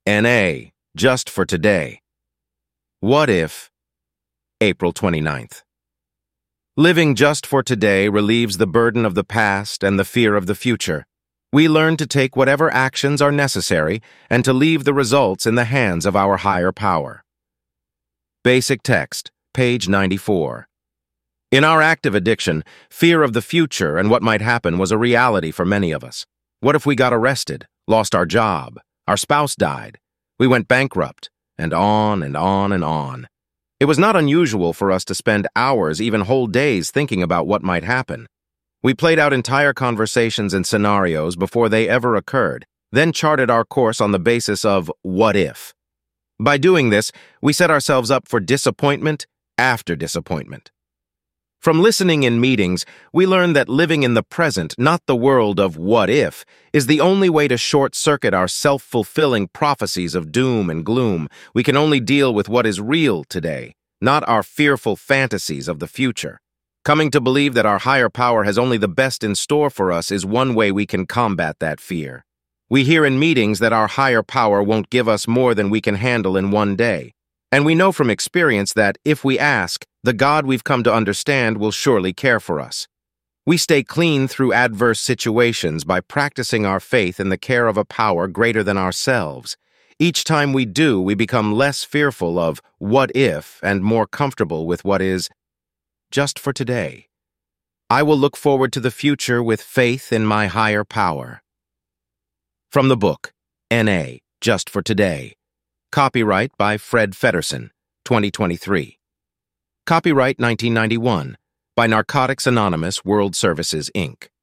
NA, just for today. What if? April 29th. Living just for today relieves the burden of the past and the fear of the future. We learn to take whatever actions are necessary and to leave the results in the hands of our higher power. Basic text, page 94. In our active addiction, fear of the future and what might happen was a reality for many of us. What if we got arrested, lost our job, our spouse died, we went bankrupt, and on and on and on. It was not unusual for us to spend hours, even whole days, thinking about what might happen. We played out entire conversations and scenarios before they ever occurred, then charted our course on the basis of what if. By doing this, we set ourselves up for disappointment after disappointment. From listening in meetings, we learned that living in the present, not the world of what if, is the only way to short-circuit our self-fulfilling prophecies of doom and gloom. We can only deal with what is real today, not our fearful fantasies of the future. Coming to believe that our higher power has only the best in store for us is one way we can combat that fear. We hear in meetings that our higher power won't give us more than we can handle in one day. And we know from experience that, if we ask, the God we've come to understand will surely care for us. We stay clean through adverse situations by practicing our faith in the care of a power greater than ourselves. Each time we do, we become less fearful of what if and more comfortable with what is just for today. I will look forward to the future with faith in my higher power. From the book, N.A., Just for Today. Copyright by Fred Feddersen, 2023. Copyright 1991 by Narcotics Anonymous World Services, Inc.